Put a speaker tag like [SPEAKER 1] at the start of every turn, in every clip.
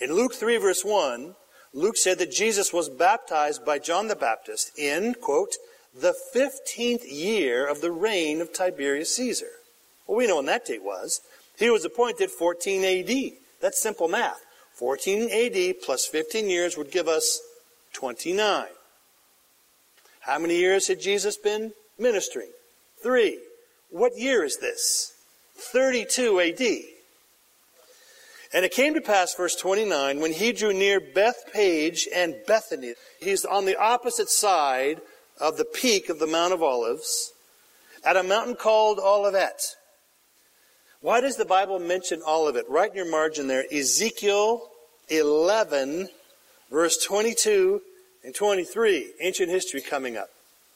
[SPEAKER 1] In Luke 3, verse 1, Luke said that Jesus was baptized by John the Baptist in, quote, the 15th year of the reign of Tiberius Caesar. Well, we know when that date was. He was appointed 14 A.D. That's simple math. 14 A.D. plus 15 years would give us 29. How many years had Jesus been ministering? 3. What year is this? 32 A.D. And it came to pass, verse 29, when he drew near Bethpage and Bethany. He's on the opposite side of the peak of the Mount of Olives, at a mountain called Olivet. Why does the Bible mention Olivet? Right in your margin there, Ezekiel 11, verse 22 and 23. Ancient history coming up.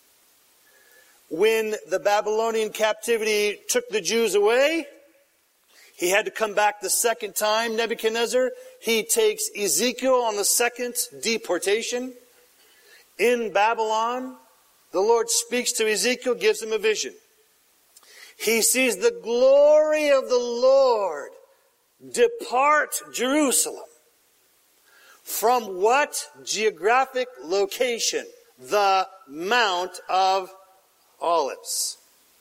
[SPEAKER 1] When the Babylonian captivity took the Jews away, he had to come back the second time, Nebuchadnezzar. He takes Ezekiel on the second deportation. In Babylon, the Lord speaks to Ezekiel, gives him a vision. He sees the glory of the Lord depart Jerusalem. From what geographic location? The Mount of Olives.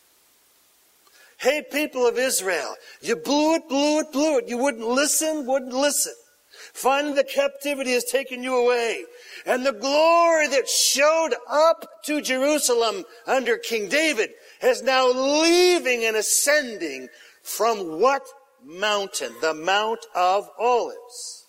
[SPEAKER 1] Hey, people of Israel, you blew it. You wouldn't listen. Finally, the captivity has taken you away. And the glory that showed up to Jerusalem under King David is now leaving and ascending from what mountain? The Mount of Olives.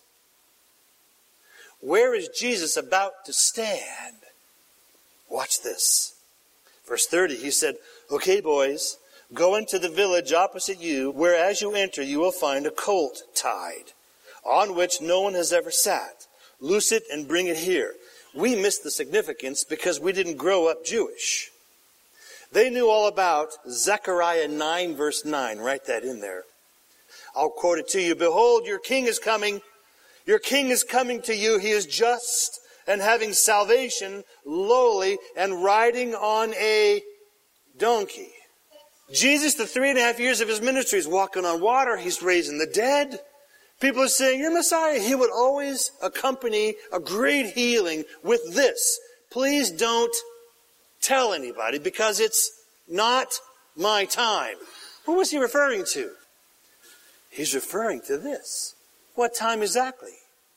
[SPEAKER 1] Where is Jesus about to stand? Watch this. Verse 30, he said, okay, boys, go into the village opposite you, where as you enter you will find a colt tied, on which no one has ever sat. Loose it and bring it here. We missed the significance because we didn't grow up Jewish. They knew all about Zechariah 9, verse 9. Write that in there. I'll quote it to you. Behold, your king is coming. Your king is coming to you. He is just and having salvation, lowly, and riding on a donkey. Jesus, the 3.5 years of his ministry, is walking on water. He's raising the dead. People are saying, you're Messiah. He would always accompany a great healing with this. Please don't tell anybody because it's not my time. What was he referring to? He's referring to this. What time exactly?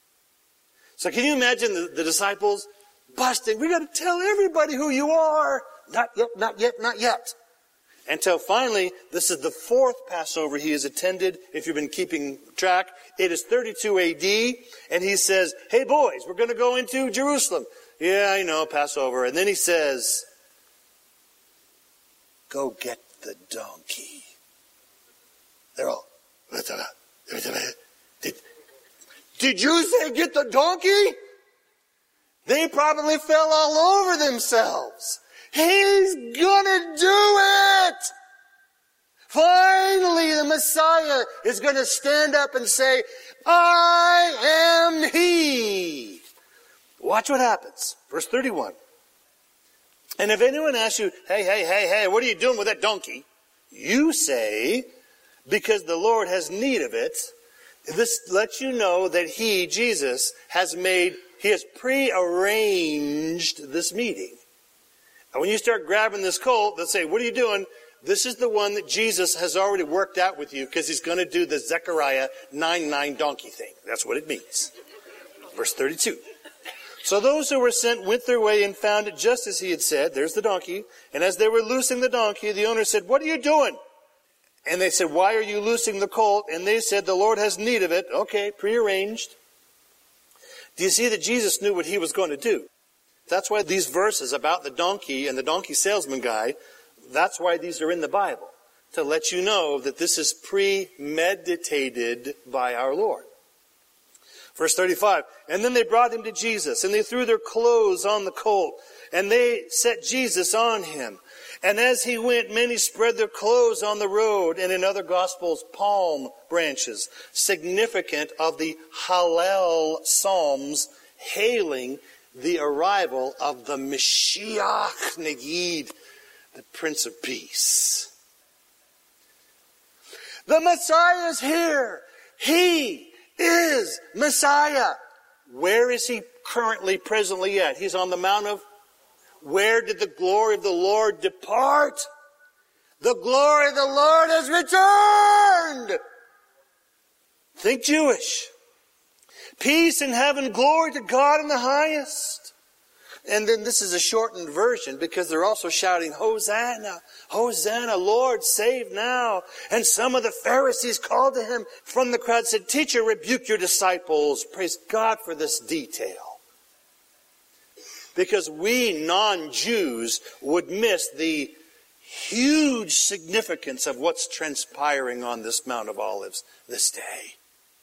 [SPEAKER 1] So can you imagine the disciples busting? We got to tell everybody who you are. Not yet. Until finally, this is the 4th Passover he has attended. If you've been keeping track, it is 32 A.D. And he says, hey boys, we're going to go into Jerusalem. Yeah, I know, Passover. And then he says, go get the donkey. They're all, did you say get the donkey? They probably fell all over themselves. He's gonna do it! Finally, the Messiah is gonna stand up and say, I am He. Watch what happens. Verse 31. And if anyone asks you, hey, what are you doing with that donkey? You say, because the Lord has need of it. This lets you know that He, Jesus, He has prearranged this meeting. And when you start grabbing this colt, they'll say, what are you doing? This is the one that Jesus has already worked out with you because he's going to do the Zechariah 9:9 donkey thing. That's what it means. Verse 32. So those who were sent went their way and found it just as he had said. There's the donkey. And as they were loosing the donkey, the owner said, what are you doing? And they said, why are you loosing the colt? And they said, the Lord has need of it. Okay, prearranged. Do you see that Jesus knew what he was going to do? That's why these verses about the donkey and the donkey salesman guy, that's why these are in the Bible. To let you know that this is premeditated by our Lord. Verse 35, and then they brought him to Jesus, and they threw their clothes on the colt, and they set Jesus on him. And as he went, many spread their clothes on the road, and in other Gospels, palm branches, significant of the Hallel Psalms, hailing the arrival of the Mashiach Negid, the Prince of Peace. The Messiah is here. He is Messiah. Where is he currently, presently at? He's on the Mount of... Where did the glory of the Lord depart? The glory of the Lord has returned. Think Jewish. Peace in heaven, glory to God in the highest. And then this is a shortened version because they're also shouting, Hosanna, Hosanna, Lord, save now. And some of the Pharisees called to him from the crowd, said, Teacher, rebuke your disciples. Praise God for this detail. Because we non-Jews would miss the huge significance of what's transpiring on this Mount of Olives this day.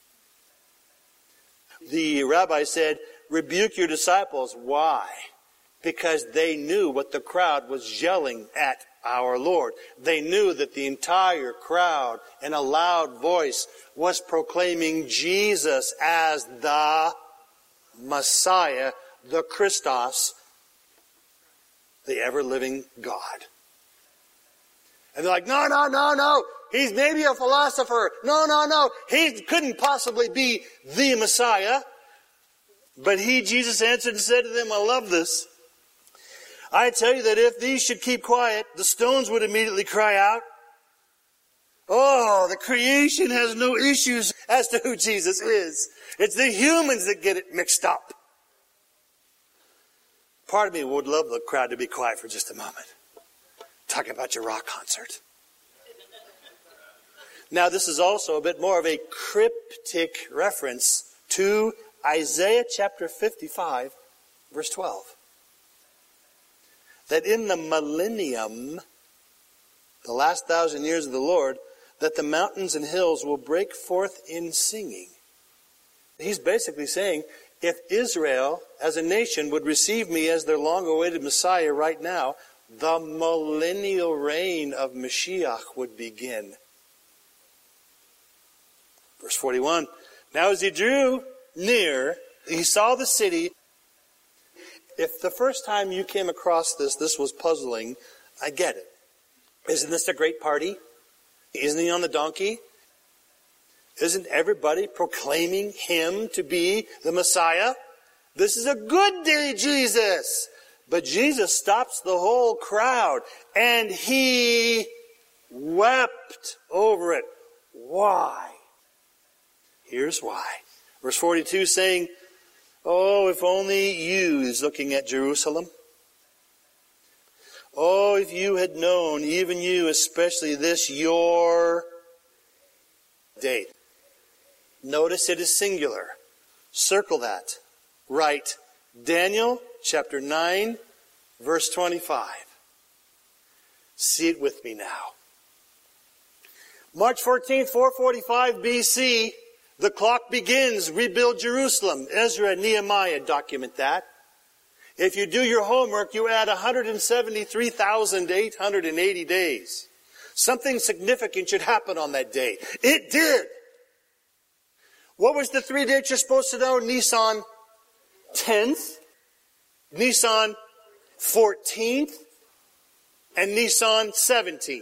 [SPEAKER 1] The rabbi said, rebuke your disciples. Why? Because they knew what the crowd was yelling at our Lord. They knew that the entire crowd, in a loud voice, was proclaiming Jesus as the Messiah, the Christos, the ever-living God. And they're like, no. He's maybe a philosopher. No. He couldn't possibly be the Messiah. But Jesus answered and said to them, I love this. I tell you that if these should keep quiet, the stones would immediately cry out. Oh, the creation has no issues as to who Jesus is. It's the humans that get it mixed up. Part of me would love the crowd to be quiet for just a moment. Talk about your rock concert. Now, this is also a bit more of a cryptic reference to Isaiah chapter 55, verse 12. That in the millennium, the last 1,000 years of the Lord, that the mountains and hills will break forth in singing. He's basically saying, if Israel as a nation would receive me as their long-awaited Messiah right now, the millennial reign of Mashiach would begin. Verse 41, now as he drew near, he saw the city. If the first time you came across this was puzzling, I get it. Isn't this a great party? Isn't he on the donkey? Isn't everybody proclaiming him to be the Messiah? This is a good day, Jesus. But Jesus stops the whole crowd and he wept over it. Why? Here's why. Verse 42 saying, oh, if only you, is looking at Jerusalem. Oh, if you had known, even you, especially this, your date. Notice it is singular. Circle that. Write Daniel chapter 9, verse 25. See it with me now. March 14th, 445 BC, the clock begins. Rebuild Jerusalem. Ezra and Nehemiah document that. If you do your homework, you add 173,880 days. Something significant should happen on that day. It did. What was the 3 dates you're supposed to know? Nisan 10th, Nisan 14th, and Nisan 17th.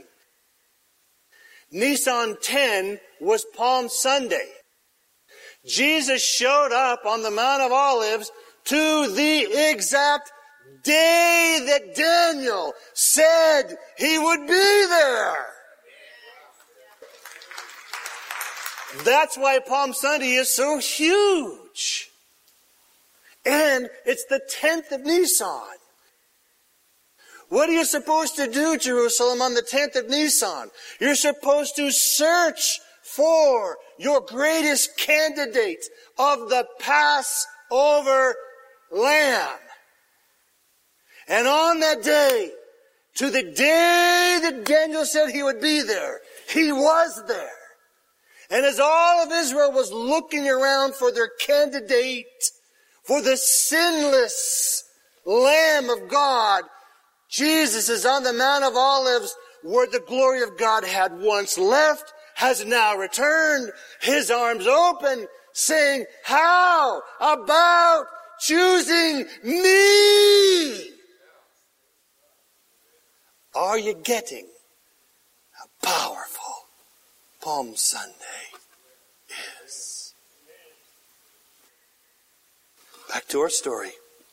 [SPEAKER 1] Nisan 10 was Palm Sunday. Jesus showed up on the Mount of Olives to the exact day that Daniel said he would be there. That's why Palm Sunday is so huge. And it's the 10th of Nisan. What are you supposed to do, Jerusalem, on the 10th of Nisan? You're supposed to search for your greatest candidate of the Passover Lamb. And on that day, to the day that Daniel said he would be there, he was there. And as all of Israel was looking around for their candidate, for the sinless Lamb of God, Jesus is on the Mount of Olives where the glory of God had once left, has now returned, his arms open, saying, how about choosing me? Are you getting how powerful Palm Sunday is? Back to our story.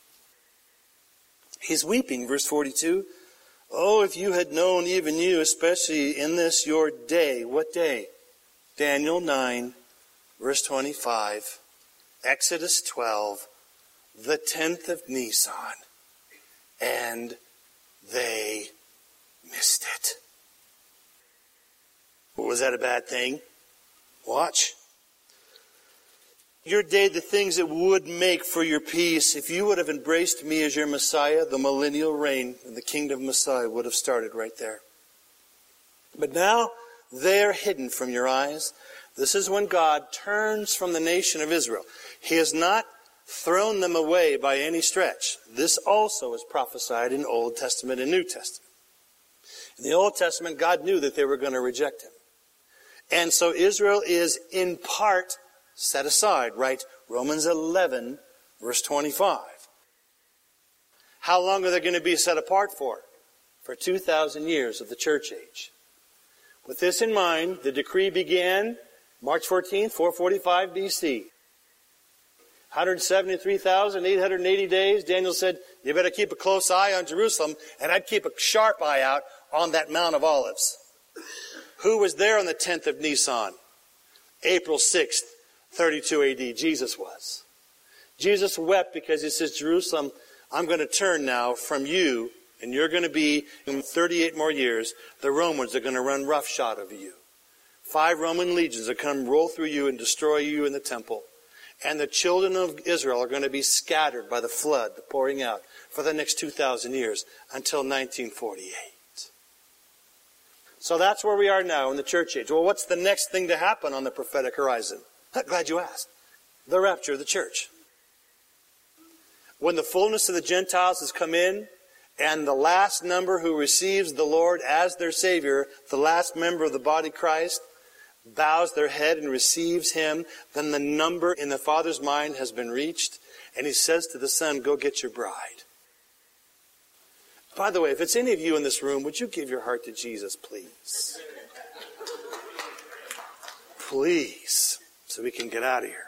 [SPEAKER 1] He's weeping, verse 42. Oh, if you had known, even you, especially in this your day. What day? Daniel 9, verse 25. Exodus 12, the 10th of Nisan. And they missed it. Was that a bad thing? Watch. Your day, the things that would make for your peace, if you would have embraced me as your Messiah, the millennial reign and the kingdom of Messiah would have started right there. But now they're hidden from your eyes. This is when God turns from the nation of Israel. He has not thrown them away by any stretch. This also is prophesied in Old Testament and New Testament. In the Old Testament, God knew that they were going to reject him. And so Israel is in part set aside, right? Romans 11, verse 25. How long are they going to be set apart for? For 2,000 years of the church age. With this in mind, the decree began March 14th, 445 BC. 173,880 days. Daniel said, you better keep a close eye on Jerusalem, and I'd keep a sharp eye out on that Mount of Olives. Who was there on the 10th of Nisan? April 6th, 32 AD. Jesus was. Jesus wept because he says, Jerusalem, I'm going to turn now from you, and you're going to be, in 38 more years, the Romans are going to run roughshod over you. 5 Roman legions are going to roll through you and destroy you in the temple. And the children of Israel are going to be scattered by the flood, the pouring out, for the next 2,000 years until 1948. So that's where we are now in the church age. Well, what's the next thing to happen on the prophetic horizon? Glad you asked. The rapture of the church. When the fullness of the Gentiles has come in, and the last number who receives the Lord as their Savior, the last member of the body Christ, bows their head and receives him, then the number in the Father's mind has been reached, and he says to the Son, go get your bride. By the way, if it's any of you in this room, would you give your heart to Jesus, please? Please, so we can get out of here.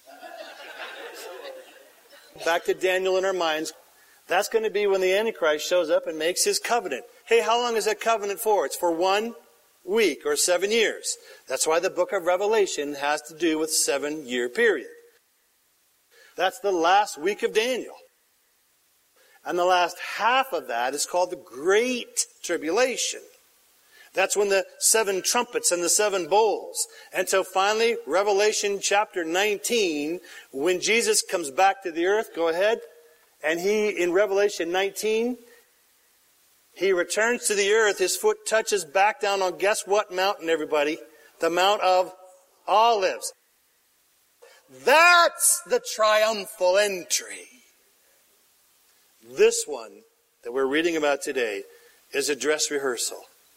[SPEAKER 1] Back to Daniel in our minds. That's going to be when the Antichrist shows up and makes his covenant. Hey, how long is that covenant for? It's for 1 week or 7 years. That's why the book of Revelation has to do with 7-year period. That's the last week of Daniel. And the last half of that is called the Great Tribulation. That's when the 7 trumpets and the 7 bowls. Until finally, Revelation chapter 19, when Jesus comes back to the earth, go ahead. And he, in Revelation 19, he returns to the earth. His foot touches back down on, guess what mountain, everybody? The Mount of Olives. That's the triumphal entry. This one that we're reading about today is a dress rehearsal.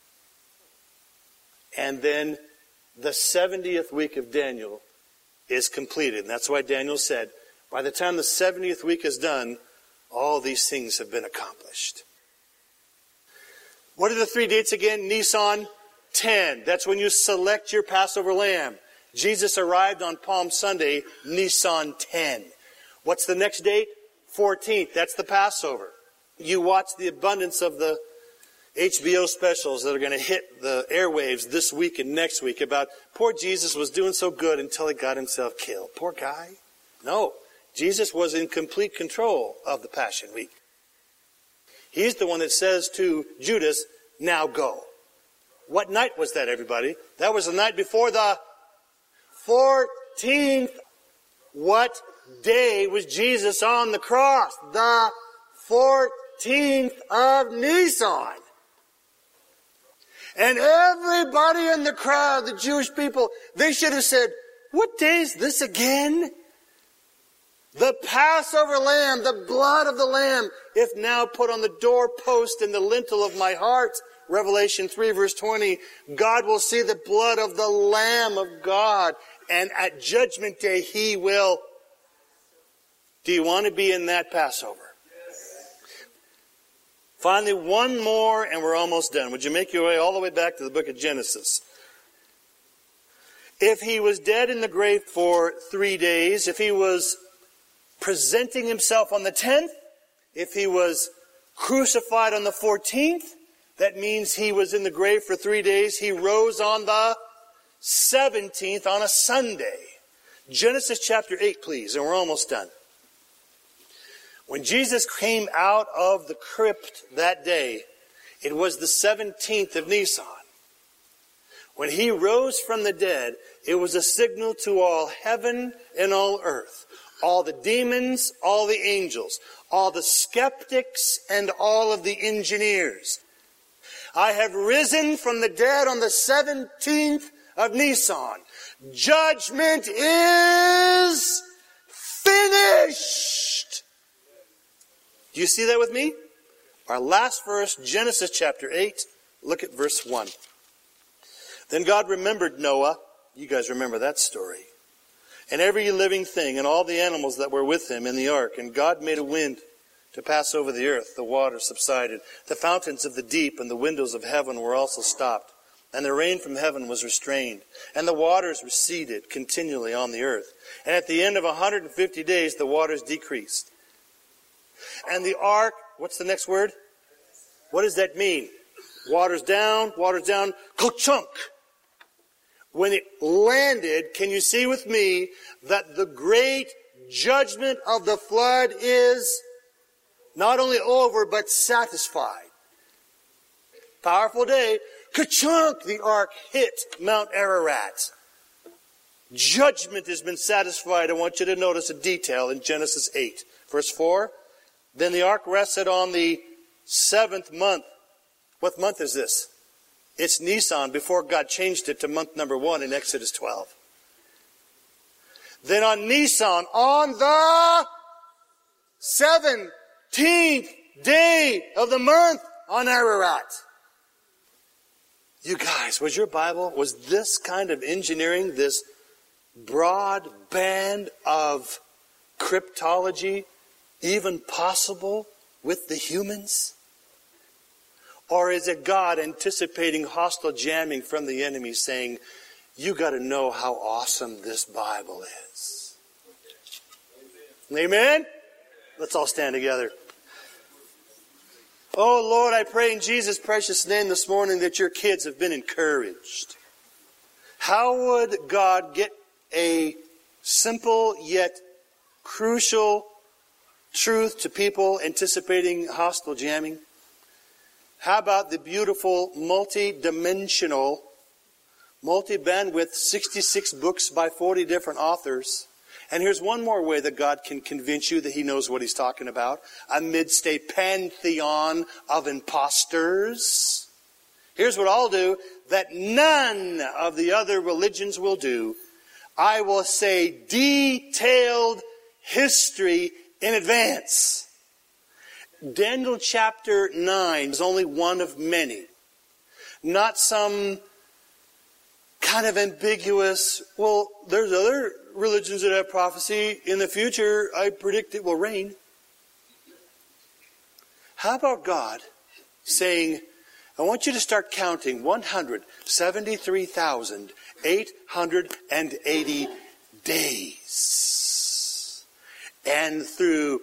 [SPEAKER 1] And then the 70th week of Daniel is completed. And that's why Daniel said, by the time the 70th week is done, all these things have been accomplished. What are the 3 dates again? Nisan 10. That's when you select your Passover lamb. Jesus arrived on Palm Sunday, Nisan 10. What's the next date? 14th. That's the Passover. You watch the abundance of the HBO specials that are going to hit the airwaves this week and next week about poor Jesus was doing so good until he got himself killed. Poor guy. No. Jesus was in complete control of the Passion Week. He's the one that says to Judas, now go. What night was that, everybody? That was the night before the 14th. What day was Jesus on the cross? The 14th of Nisan. And everybody in the crowd, the Jewish people, they should have said, what day is this again? The Passover lamb, the blood of the lamb, if now put on the doorpost and the lintel of my heart. Revelation 3 verse 20, God will see the blood of the Lamb of God, and at Judgment Day He will. Do you want to be in that Passover? Yes. Finally, one more and we're almost done. Would you make your way all the way back to the book of Genesis? If he was dead in the grave for 3 days, if he was presenting himself on the 10th, if he was crucified on the 14th, that means he was in the grave for 3 days. He rose on the 17th on a Sunday. Genesis chapter 8, please, and we're almost done. When Jesus came out of the crypt that day, it was the 17th of Nisan. When he rose from the dead, it was a signal to all heaven and all earth, all the demons, all the angels, all the skeptics, and all of the engineers. I have risen from the dead on the 17th of Nisan. Judgment is finished. Do you see that with me? Our last verse, Genesis chapter 8. Look at verse 1. Then God remembered Noah. You guys remember that story. And every living thing and all the animals that were with him in the ark. And God made a wind to pass over the earth. The water subsided. The fountains of the deep and the windows of heaven were also stopped. And the rain from heaven was restrained. And the waters receded continually on the earth. And at the end of 150 days, the waters decreased. And the ark, what's the next word? What does that mean? Waters down, ka-chunk. When it landed, can you see with me that the great judgment of the flood is not only over, but satisfied? Powerful day. Ka-chunk, the ark hit Mount Ararat. Judgment has been satisfied. I want you to notice a detail in Genesis 8. Verse 4. Then the ark rested on the 7th month. What month is this? It's Nisan, before God changed it to month number 1 in Exodus 12. Then on Nisan, on the 17th day of the month, on Ararat. You guys, was this kind of engineering, this broad band of cryptology, even possible with the humans? Or is it God anticipating hostile jamming from the enemy saying, you got to know how awesome this Bible is? Amen? Let's all stand together. Oh Lord, I pray in Jesus' precious name this morning that your kids have been encouraged. How would God get a simple yet crucial truth to people anticipating hostile jamming? How about the beautiful multi-dimensional, multi-bandwidth 66 books by 40 different authors? And here's one more way that God can convince you that He knows what He's talking about. Amidst a pantheon of imposters. Here's what I'll do that none of the other religions will do. I will say detailed history in advance. Daniel chapter 9 is only one of many. Not some kind of ambiguous, well, there's other religions that have prophecy. In the future, I predict it will rain. How about God saying, I want you to start counting 173,880 days. And through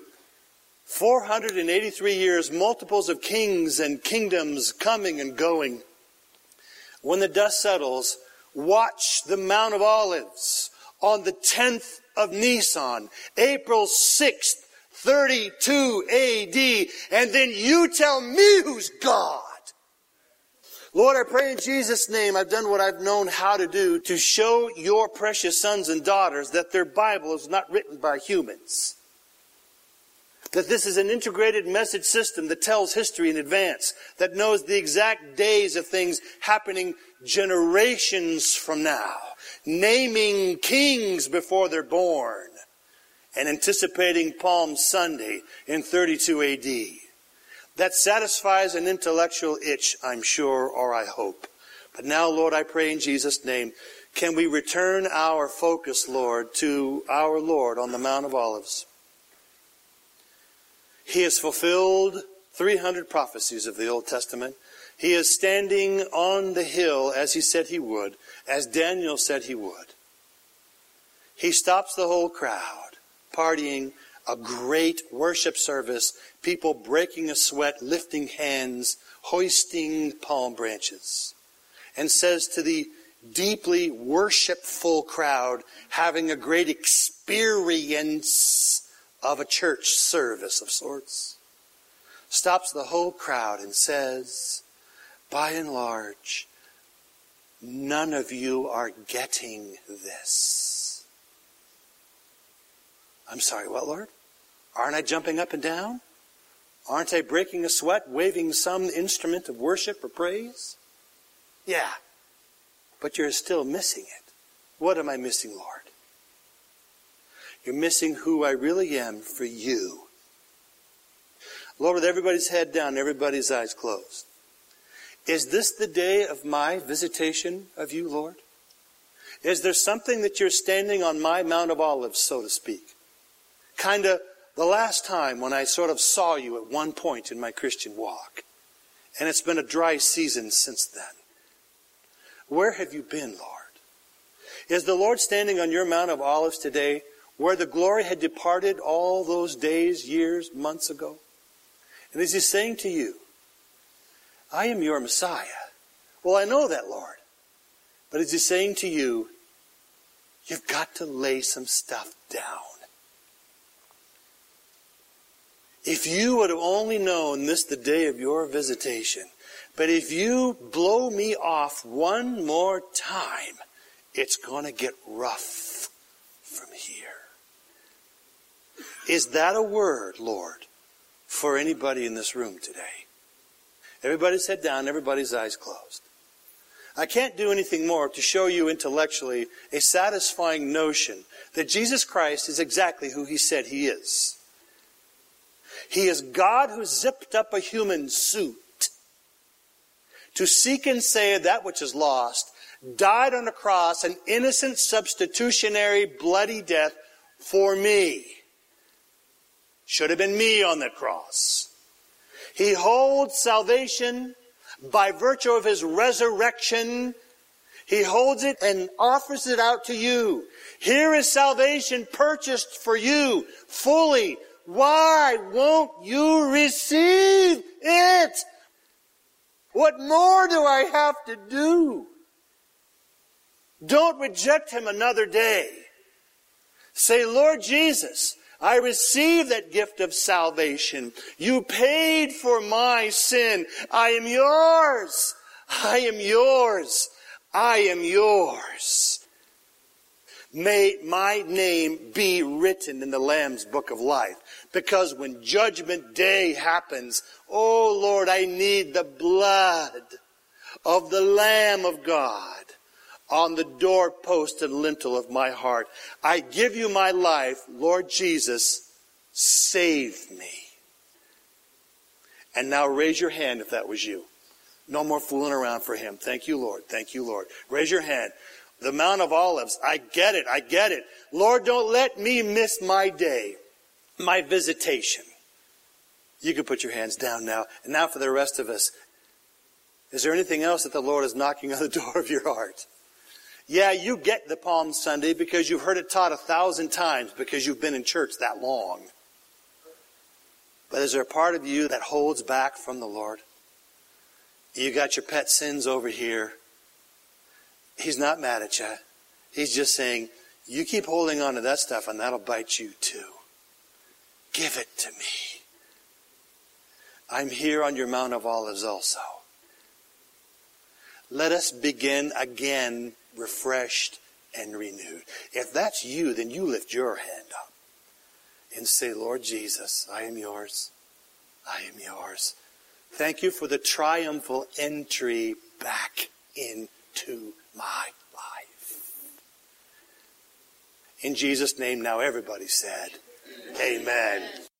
[SPEAKER 1] 483 years, multiples of kings and kingdoms coming and going. When the dust settles, watch the Mount of Olives on the 10th of Nisan, April 6th, 32 A.D. And then you tell me who's God. Lord, I pray in Jesus' name, I've done what I've known how to do to show your precious sons and daughters that their Bible is not written by humans. That this is an integrated message system that tells history in advance, that knows the exact days of things happening generations from now, naming kings before they're born, and anticipating Palm Sunday in 32 A.D. That satisfies an intellectual itch, I'm sure, or I hope. But now, Lord, I pray in Jesus' name, can we return our focus, Lord, to our Lord on the Mount of Olives? He has fulfilled 300 prophecies of the Old Testament. He is standing on the hill as He said He would, as Daniel said He would. He stops the whole crowd, partying a great worship service, people breaking a sweat, lifting hands, hoisting palm branches, and says to the deeply worshipful crowd having a great experience of a church service of sorts, stops the whole crowd and says, by and large, none of you are getting this. I'm sorry, what, Lord? Aren't I jumping up and down? Aren't I breaking a sweat, waving some instrument of worship or praise? Yeah, but you're still missing it. What am I missing, Lord? You're missing who I really am for you. Lord, with everybody's head down, everybody's eyes closed. Is this the day of my visitation of you, Lord? Is there something that you're standing on my Mount of Olives, so to speak? Kind of the last time when I sort of saw you at one point in my Christian walk. And it's been a dry season since then. Where have you been, Lord? Is the Lord standing on your Mount of Olives today where the glory had departed all those days, years, months ago? And is he saying to you, I am your Messiah? Well, I know that, Lord. But is he saying to you, you've got to lay some stuff down? If you would have only known this the day of your visitation, but if you blow me off one more time, it's going to get rough from here. Is that a word, Lord, for anybody in this room today? Everybody's head down, everybody's eyes closed. I can't do anything more to show you intellectually a satisfying notion that Jesus Christ is exactly who he said he is. He is God who zipped up a human suit to seek and save that which is lost, died on a cross, an innocent substitutionary bloody death for me. Should have been me on that cross. He holds salvation by virtue of his resurrection. He holds it and offers it out to you. Here is salvation purchased for you fully. Why won't you receive it? What more do I have to do? Don't reject him another day. Say, Lord Jesus, I receive that gift of salvation. You paid for my sin. I am yours. I am yours. I am yours. May my name be written in the Lamb's book of life. Because when judgment day happens, oh Lord, I need the blood of the Lamb of God on the doorpost and lintel of my heart. I give you my life, Lord Jesus, save me. And now raise your hand if that was you. No more fooling around for him. Thank you, Lord. Thank you, Lord. Raise your hand. The Mount of Olives, I get it. I get it. Lord, don't let me miss my day, my visitation. You can put your hands down now. And now for the rest of us. Is there anything else that the Lord is knocking on the door of your heart? Yeah, you get the Palm Sunday because you've heard it taught 1,000 times because you've been in church that long. But is there a part of you that holds back from the Lord? You got your pet sins over here. He's not mad at you. He's just saying, you keep holding on to that stuff and that'll bite you too. Give it to me. I'm here on your Mount of Olives also. Let us begin again, refreshed and renewed. If that's you, then you lift your hand up and say, Lord Jesus, I am yours. I am yours. Thank you for the triumphal entry back into my life. In Jesus' name, now everybody said, amen.